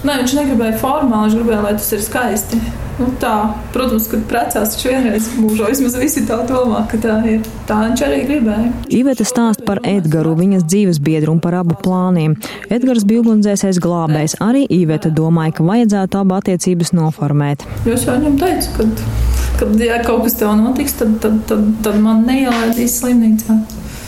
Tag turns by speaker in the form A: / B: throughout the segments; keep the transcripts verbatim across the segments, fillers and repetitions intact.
A: Nē, viņš negribēja formāli, viņš gribēja, lai tas ir skaisti. Nu, tā, protams, kad precās taču vienreiz mūžā, vismaz visi tā domā, ka tā ir. Tā viņš arī gribēja.
B: Iveta stāst par Edgaru, viņas dzīves biedru un par abu plāniem. Edgars bija ugunsdzēsējs glābējs. Arī Iveta domāja, ka vajadzētu abu attiecības noformēt.
A: Jo es jau viņam teicu, kad, kad ja kaut kas tev notiks, tad, tad, tad, tad man neielaidīs slimnīcā.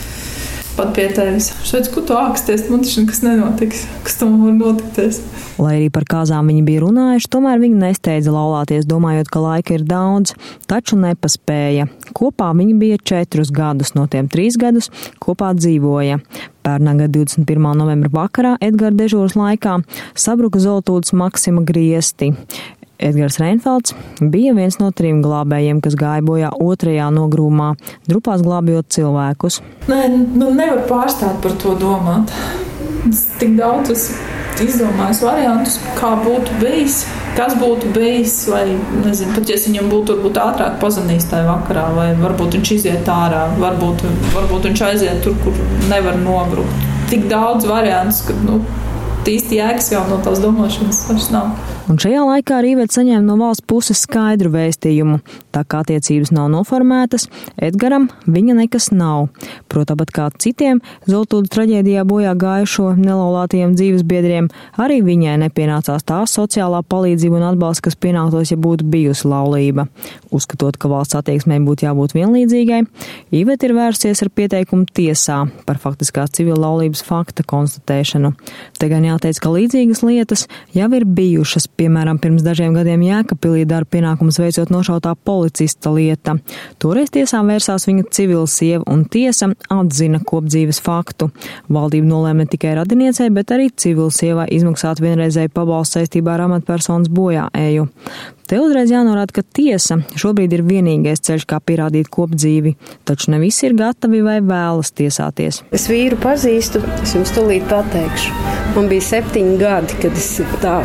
A: Pat pie tevis. Es teicu, ko tu āksties, man taču nekas nenotiks, kas tam var notikties.
B: Lai arī par kāzām viņi bija runājuši, tomēr viņi nesteidza laulāties, domājot, ka laika ir daudz, taču nepaspēja. Kopā viņi bija četrus gadus, no tiem trīs gadus kopā dzīvoja. Pērnā gada divdesmit pirmā novembra vakarā Edgara dežūras laikā sabruka Zoltūdes Maksima griesti. Edgars Reinfelds bija viens no trim glābējiem, kas gāja bojā otrajā nogrūmā, drupās glābjot cilvēkus.
A: Nē, nu nevar pārstāt par to domāt. Es tik daudz esmu izdomājis variantus, kā būtu bijis, kas būtu bijis, vai, nezinu, pat ja viņam būtu varbūt ātrāk pazvanījis tajā vakarā, vai varbūt viņš iziet ārā, varbūt, varbūt viņš aiziet tur, kur nevar nobrukt. Tik daudz variantus, ka, nu, īsti jēgas jau no tās domāšanas vairs nav.
B: Un šajā laikā arī Iveta saņēma no valsts puses skaidru vēstījumu. Tā kā attiecības nav noformētas, Edgaram viņa nekas nav. Protāpat kā citiem Zoltūdes traģēdijā bojā gājušo nelaulātajiem dzīvesbiedriem, arī viņai nepienācās tā sociālā palīdzība un atbalsts, kas pienāktos, ja būtu bijusi laulība. Uzskatot, ka valsts attieksmei būtu jābūt vienlīdzīgai, Iveta ir vērsies ar pieteikumu tiesā par faktiskās civila laulības fakta konstatēšanu. Te gan jāteic, ka līdzīgas lietas jau ir bijušas. Piemēram, pirms dažiem gadiem Jēkabpilī darba pienākumus veicot nošautā policista lieta. Toreiz tiesā vērsās viņa civila sieva un tiesa atzina kopdzīves faktu. Valdība nolēma ne tikai radiniecei, bet arī civila sievai izmaksāt vienreizēju pabalstu saistībā ar amatpersonas bojā eju. Te uzreiz jānorāda, ka tiesa šobrīd ir vienīgais ceļš, kā pierādīt kopdzīvi, taču ne visi ir gatavi vai vēlas tiesāties.
C: Es vīru pazīstu, es jums tūlīt pateikšu. Man bija septiņi gadi, kad es tā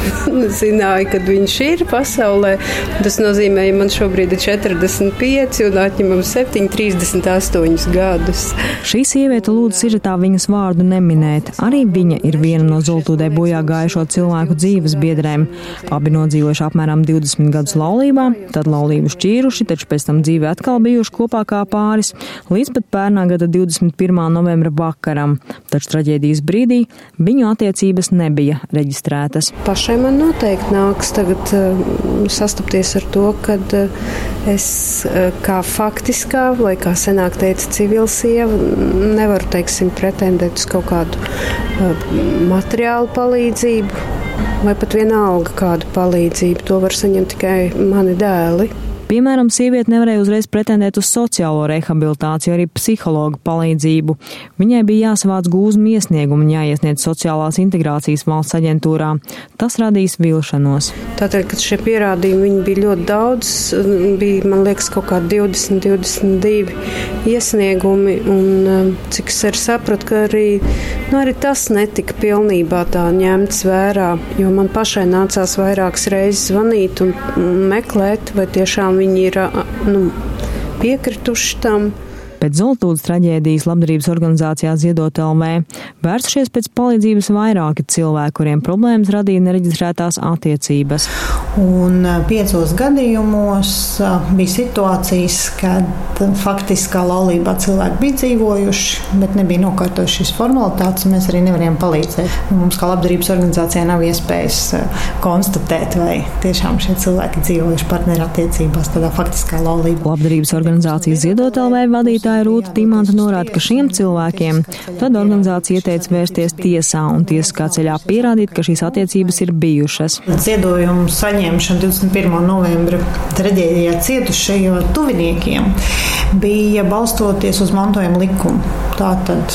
C: zināju, kad viņš ir pasaulē. Tas nozīmē, ja man šobrīd ir četrdesmit pieci un atņemam septiņi, trīsdesmit astoņus gadus.
B: Šī sieviete lūdzu sižetā viņas vārdu neminēt. Arī viņa ir viena no Zoltūdē bojā gājušo cilvēku dzīves biedrēm. Abi nodzīvojuši apmēram divdesmit gadus laulībā, tad laulību šķīruši, taču pēc tam dzīve atkal bijuši kopā kā pāris, līdz pat pērnā gada divdesmit pirmā novembra vakaram. Taču traģēdijas brīdī viņu attiecības nebija reģistrētas.
C: Pašai man noteikti nāks tagad uh, sastapties ar to, kad uh, es uh, kā faktiskā, vai kā senāk teica civila sieva, nevaru, teiksim, pretendēt uz kaut kādu uh, materiālu palīdzību. Vai pat vienalga kādu palīdzību, to var saņemt tikai mani dēli.
B: Piemēram, sieviete nevarēja uzreiz pretendēt uz sociālo rehabilitāciju, arī psihologu palīdzību. Viņai bija jāsavāc gūzmu iesniegumu un jāiesniedz sociālās integrācijas valsts aģentūrā. Tas radīs vilšanos.
C: Tātad, kad šie pierādījumi viņi bija ļoti daudz, bija, man liekas, kaut kā divdesmit, divdesmit divi iesniegumi, un cik es arī sapratu, ka arī, nu, arī tas netika pilnībā tā ņemts vērā, jo man pašai nācās vairākas reizes zvanīt un meklēt, vai tiešām viņi ir nu, piekrituši tam.
B: Pēc Zoltūdes traģēdijas labdarības organizācijā Ziedot L V vērsušies pēc palīdzības vairāki cilvēki, kuriem problēmas radīja nereģistrētās attiecības.
D: Un piecos gadījumos bija situācijas, kad faktiskā laulībā cilvēki bija dzīvojuši, bet nebija nokārtojuši šīs formalitātes, un mēs arī nevarējām palīdzēt. Mums kā labdarības organizācijā nav iespējas konstatēt, vai tiešām šie cilvēki dzīvojuši partnerattiecībās tādā faktiskā laulībā.
B: Labdarības organizācijas Ziedot L V vadītāja Rūta Timanta norāda, ka šiem cilvēkiem tad organizācija ieteica vērsties tiesā un tiesiskā ceļā pierādīt, ka šīs attiecības ir bijušas.
D: Ziedojumu saņemšana divdesmit pirmā novembra traģēdijā cietušajiem tuviniekiem bija balstoties uz mantojuma likumu. Tātad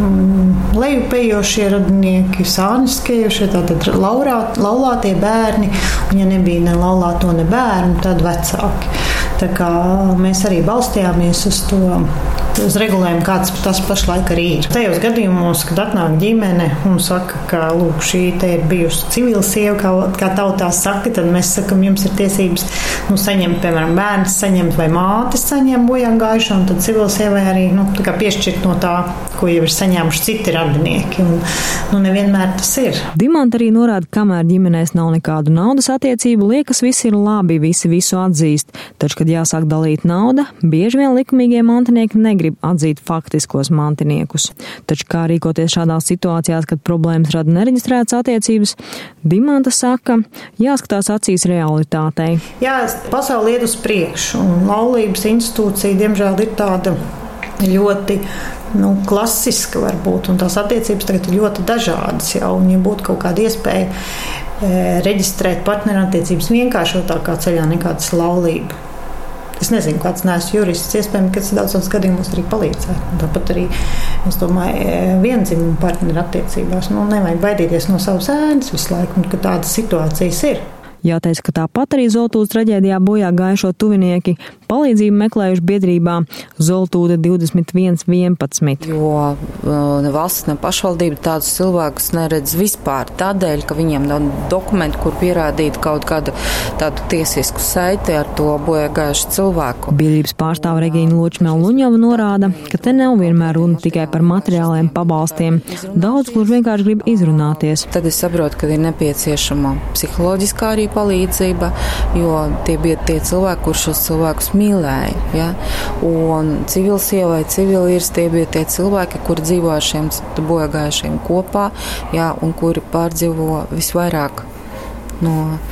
D: mm, lejupējošie radinieki, sāniskējušie, tātad laurāt, laulātie bērni, un ja nebija ne laulāto, ne bērnu, tad vecāki. Tā kā mēs arī balstījāmies uz to uz regulējumu, kāds tas pašlaik arī ir. Tajos gadījumos, kad atnāk ģimene un saka, ka lūk, šī te ir bijusi civila sieva, kā, kā tautā saka, tad mēs sakam, jums ir tiesības nu, saņemt, piemēram, bērns saņemt vai mātes saņem bojā gājušo, un tad civila sievai arī nu, piešķirt no tā, ko jau ir saņēmuši citi radinieki. Un, nu, nevienmēr tas ir.
B: Dimanta arī norāda, kamēr ģimenēs nav nekādu naudas attiecību, liekas, viss ir labi, visi visu atzīst. Taču, kad jāsāk dalīt nauda, bieži vien likumīgie mantinieki negrib atzīt faktiskos mantiniekus. Taču kā rīkoties šādās situācijās, kad problēmas rada nereģistrētas attiecības, Dimanta saka, jāskatās acīs realitātei.
D: Jā, pasauli iet uz priekšu, un laulības institūcija, diemžēl, ir tāda ļoti nu, klasiska varbūt, un tās attiecības tagad ir ļoti dažādas jau, un ja būtu kaut kāda iespēja e, reģistrēt partnerattiecības vienkāršotākā ceļā nekā tas laulība. Es nezinu, kāds neesmu jurists, iespējams, ka tas daudzos gadījumos arī palīdzētu. Tāpat arī, es domāju, viendzimumu partneru attiecībās, nu, nevajag baidīties no savas ēnas visu laiku, un ka tādas situācijas ir.
B: Jāteic, ka tāpat arī Zoltūdas traģēdijā bojā gājušo tuvinieki palīdzību meklējuši biedrībā Zoltūda divdesmit viens vienpadsmit.
E: Jo ne valsts, ne pašvaldība tādus cilvēkus neredz vispār tādēļ, ka viņiem nav dokumenti, kur pierādīt kaut kādu tādu tiesisku saiti ar to bojā gājušu cilvēku.
B: Biedrības pārstāve Regīna Ločmela-Luņova norāda, ka te nav vienmēr runa tikai par materiāliem pabalstiem. Daudz, kur vienkārši grib izrunāties.
E: Tad es saprotu, ka ir nepieciešama psiholoģiskā arī palīdzība, jo tie bija tie cilvēki, kur šos cilvēkus mīlēja. Ja? Un civila sievai, civilīrs, tie bija tie cilvēki, kuri dzīvo ar šiem bojāgājušiem kopā, ja? Un kuri pārdzīvo visvairāk no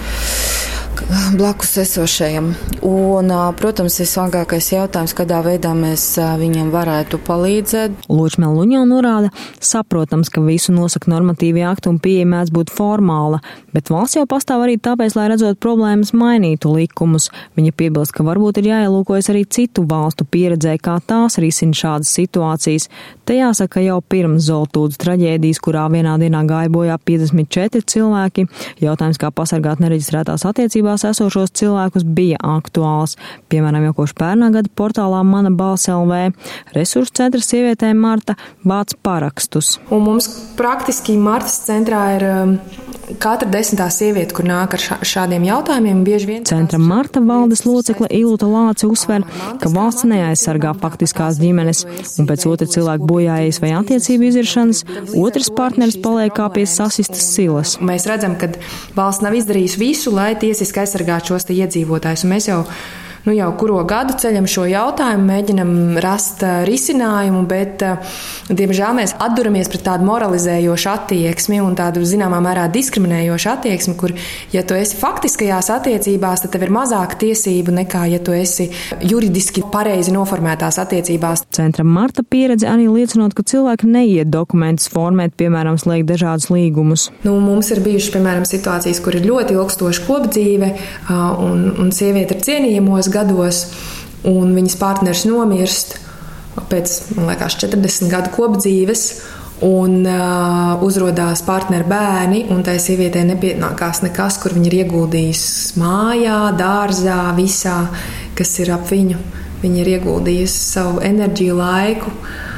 E: blakus esošajiem. Un, protams, visvāgākais jautājums, kādā veidā mēs viņiem varētu palīdzēt.
B: Ločmela-Luņova norāda, saprotams, ka visu nosaka normatīvi akti un pieeja mēdz būt formāla, bet valsts jau pastāv arī tāpēc, lai redzot problēmas mainītu likumus. Viņa piebilst, ka varbūt ir jāielūkojas arī citu valstu pieredzē, kā tās risina šādas situācijas. Te jāsaka, jau pirms Zoltūdas traģēdijas, kurā vienā dienā gāja bojā piecdesmit četri cilvēki, jautājums, kā pasargāt nereģistrētās attiecībās esošos cilvēkus, bija aktuāls. Piemēram, jau kopš pērnā gada portālā Mana balss L V resursu centra sievietēm Marta vāc parakstus.
F: Un mums praktiski Martas centrā ir katra desmitā sieviete, kur nāk ar šādiem jautājumiem. Bieži vien
B: centra Marta valdes locekle Ilūta Lāce uzsver, ka valsts neaizsargā faktiskās ģimenes, un pēc otra cilvēka bojājas vai attiecību iziršanas, otrs partneris paliek kā pie sasistas silas.
F: Mēs redzam, ka valsts nav izdarījusi visu, lai tiesiski aizsargātu šos te iedzīvotājus, un mēs jau Nu jau kuro gadu ceļam šo jautājumu, mēģinam rast uh, risinājumu, bet, uh, diemžēl, mēs atduramies pret tādu moralizējošu attieksmi un tādu zināmā mērā diskriminējošu attieksmi, kur, ja tu esi faktiskajās attiecībās, tad tev ir mazāk tiesību nekā, ja tu esi juridiski pareizi noformētās attiecībās.
B: Centra Marta pieredze arī liecinot, ka cilvēki neiet dokumentus formēt, piemēram, slēgt dažādus līgumus.
F: Nu, mums ir bijušas, piemēram, situācijas, kur ir ļoti ilgstoša kopdzīve uh, un, un sieviete ir cienījamos gados, un viņas partneris nomirst pēc, man liekas, četrdesmit gadu kopdzīves, un uh, uzrodās partneru bērni, un tai sievietei nepienākās nekas, kur viņa ir ieguldījusi mājā, dārzā, visā, kas ir ap viņu. Viņa ir ieguldījusi savu enerģiju, laiku,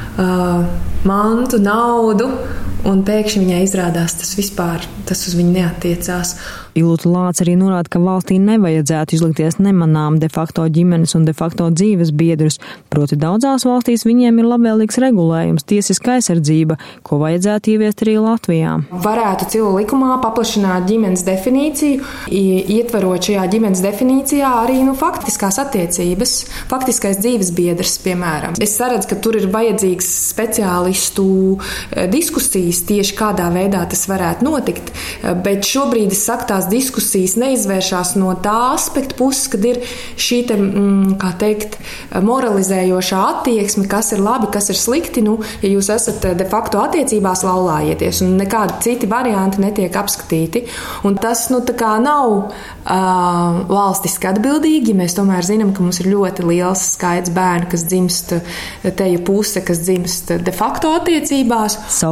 F: uh, mantu, naudu, un pēkšņi viņai izrādās tas vispār, tas uz viņu neattiecās.
B: Ilūta Lāce arī norāda, ka valstī nevajadzētu izlikties nemanām de facto ģimenes un de facto dzīves biedrus, proti daudzās valstīs viņiem ir labvēlīgs regulējums, tiesiska aizsardzība, ko vajadzētu ieviest arī Latvijā.
F: Varētu civil likumā paplašināt ģimenes definīciju, ietverot šajā ģimenes definīcijā arī nu, faktiskās attiecības, faktiskais dzīves biedrs, piemēram. Es saredzu, ka tur ir vajadzīgs speciālistu diskusijas tieši kādā veidā tas varētu notikt, bet šobrīd es saku, tās diskusijas neizvēršās no tā aspekta puses, kad ir šī te, kā teikt, moralizējošā attieksme, kas ir labi, kas ir slikti. Nu, ja jūs esat de facto attiecībās, laulājieties, un nekādi citi varianti netiek apskatīti. Un tas, nu, tā kā nav uh, valstiski atbildīgi. Mēs tomēr zinām, ka mums ir ļoti liels skaits bērnu, kas dzimst teju puse, kas dzimst de facto attiecībās.
B: Savukārt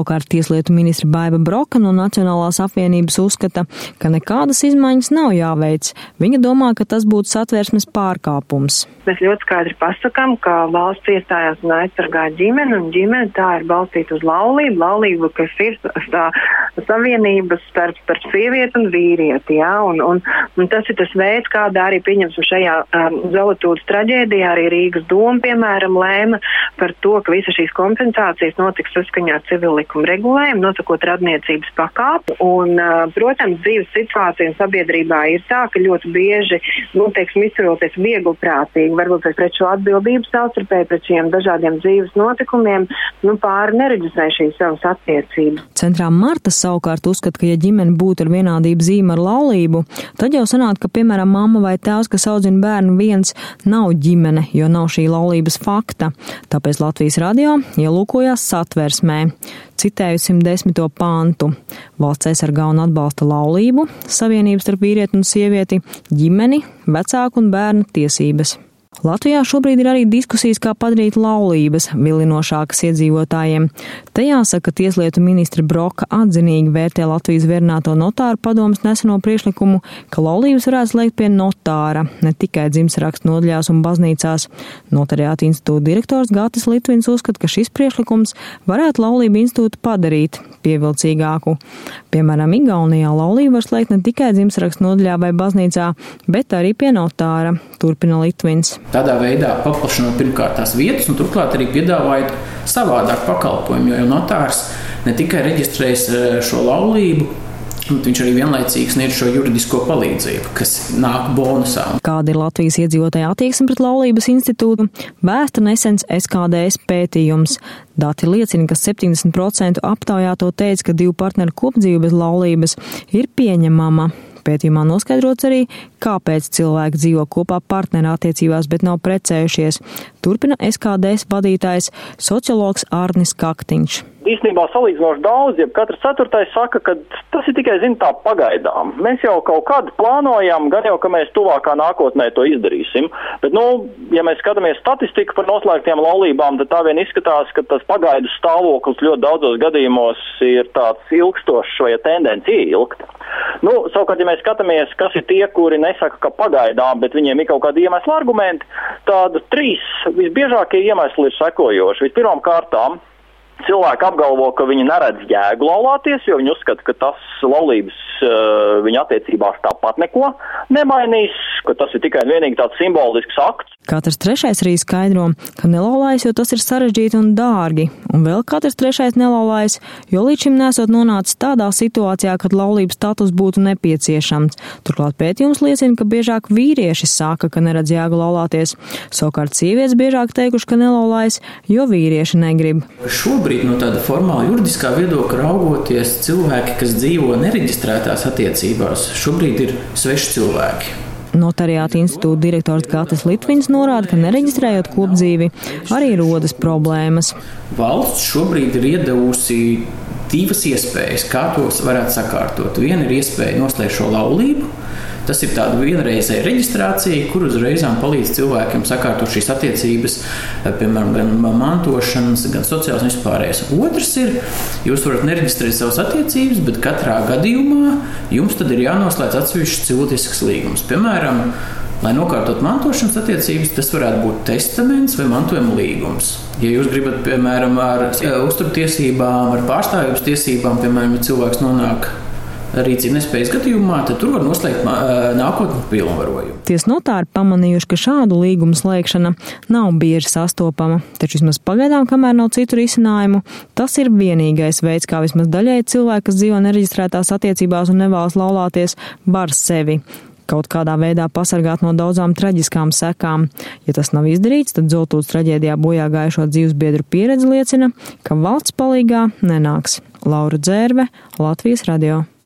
B: Tieslietu ministre Baiva Broka no Nacionālās apvienības uzskata, ka nekādas izmaiņas nav jāveic. Viņa domā, ka tas būtu satversmes pārkāpums.
G: Mēs ļoti skaidri pasakām, ka valsts iestājās un aizsargā ģimeni, un ģimene tā ir balstīta uz laulību. Laulību, kas ir tā savienības starp, starp sievieti un vīrieti, jā, un, un, un tas ir tas veids, kādā arī pieņemsim šajā um, Zolotūdas traģēdijā, arī Rīgas doma, piemēram, lēma par to, ka visas šīs kompensācijas notiks saskaņā ar civil likuma regulējumu, nosakot radniecības pakāpi, un, uh, protams, dzīves situācija sabiedrībā ir tā, ka ļoti bieži, nu, teiksim, izturoties viegliprātīgi, varbūt pret šo atbildību savstarpēji, pret šiem dažādiem dzīves notikumiem, nu, pāri nereģistrē šīs savas attiecības.
B: Centrā Marta savukārt uzskata, ka ja ģimene būtu ar vienādību zīme ar laulību, tad jau sanāk, ka, piemēram, mamma vai tēvs, kas audzina bērnu viens, nav ģimene, jo nav šī laulības fakta. Tāpēc Latvijas radio ielūkojās satversmē. Citēju simt desmito pantu. Valsts aizsargā un atbalsta laulību, savienības starp vīrieti un sievieti, ģimeni, vecāku un bērnu tiesības. Latvijā šobrīd ir arī diskusijas, kā padarīt laulības vilinošākas iedzīvotājiem. Te jāsaka, ka Tieslietu ministre Broka atzinīgi vērtē Latvijas vērnāto notāru padomes neseno priekšlikumu, ka laulības varētu slēgt pie notāra, ne tikai dzimtsrakstu nodaļās un baznīcās. Notariāta institūta direktors Gatis Litvins uzskata, ka šis priekšlikums varētu laulību institūtu padarīt pievilcīgāku. Piemēram, Igaunijā laulību var slēgt ne tikai dzimtsrakstu nodaļā vai baznīcā, bet arī pie notāra, turpina Litvins.
H: Tādā veidā paplašinot pirmkārt tās vietas un turklāt arī piedāvājot savādāk pakalpojumu, jo notārs ne tikai reģistrēs šo laulību, bet viņš arī vienlaicīgi sniedz šo juridisko palīdzību, kas nāk bonusā.
B: Kāda ir Latvijas iedzīvotāja attieksme pret laulības institūtu? Vēsta nesens S K D S pētījums. Dati liecina, ka septiņdesmit procenti aptaujāto teica, ka divu partneru kopdzīve bez laulības ir pieņemama. Pētījumā noskaidrots arī, kāpēc cilvēki dzīvo kopā partneru attiecībās, bet nav precējušies. Turpina S K D S vadītājs sociologs Arnis Kaktiņš.
I: Īstenībā salīdzinoši daudz, ja katrs ceturtais saka, ka tas ir tikai, zin, tā pagaidām. Mēs jau kaut kādu plānojam, gan jau, ka mēs tuvākā nākotnē to izdarīsim. Bet, nu, ja mēs skatāmies statistiku par noslēgtiem laulībām, tad tā vien izskatās, ka tas pagaidu stāvoklis ļoti daudzos gadījumos ir tāds ilgstošs vai tendence ieilgt. Nu, savukārt, ja mēs skatāmies, kas ir tie, kuri nesaka, ka pagaidām, bet viņiem ir kaut kādi iemesli argumenti, tad trīs visbiežākie iemesli ir sekojoši. Vispirmām kārtām cilvēki apgalvo, ka viņi neredz jēgu laulāties, jo viņi uzskata, ka tas laulības uh, viņa attiecībās tāpat neko nemainīs, ka tas ir tikai un vienīgi tāds simbolisks akts.
B: Katrs trešais arī skaidro, ka nelaulājas, jo tas ir sarežģīti un dārgi, un vēl katrs trešais nelaulājas, jo līdz šim nesot nonācis tādā situācijā, kad laulības status būtu nepieciešams. Turklāt pētījums liecina, ka biežāk vīrieši saka, ka neredz jēgu laulāties, savukārt sievietes biežāk teikuši, ka nelaulājas, jo vīrieši negrib.
H: Šobrīd no tāda formāla juridiskā viedokļa raugoties, cilvēki, kas dzīvo nereģistrētās attiecībās, šobrīd ir sveši cilvēki.
B: Notariāta institūta direktors Gatis Litvins norāda, ka nereģistrējot kopdzīvi arī rodas problēmas.
H: Valsts šobrīd ir iedevusi divas iespējas, kā tos varētu sakārtot. Viena ir iespēja noslēgt šo laulību. Tas ir tāda vienreizēja reģistrācija, kur uzreizām palīdz cilvēkiem sakārtot šīs attiecības, piemēram, gan mantošanas, gan sociālas un vispārējais. Otrs ir, jūs varat nereģistrēt savas attiecības, bet katrā gadījumā jums tad ir jānoslēdz atsevišķs cilvēcisks līgums. Piemēram, lai nokārtot mantošanas attiecības, tas varētu būt testaments vai mantojuma līgums. Ja jūs gribat, piemēram, ar uzturtiesībām, ar pārstāvības tiesībām, piemēram, ja cilvēks nonāk rīcība nespējas gadījumā, tad tur var noslēgt nākotnes pilnvarojumu.
B: Tiesa notāri pamanījuši, ka šādu līgumu slēgšana nav bieži sastopama, taču vismaz pagaidām, kamēr nav citu risinājumu, tas ir vienīgais veids, kā vismaz daļēji cilvēki, kas dzīvo nereģistrētās attiecībās un nevēlas laulāties, var sevi kaut kādā veidā pasargāt no daudzām traģiskām sekām. Ja tas nav izdarīts, tad Zoltūdas traģēdijā bojā gājušo dzīvesbiedru pieredze liecina, ka valsts palīgā nenāks. Laura Dzērve, Latvijas radio.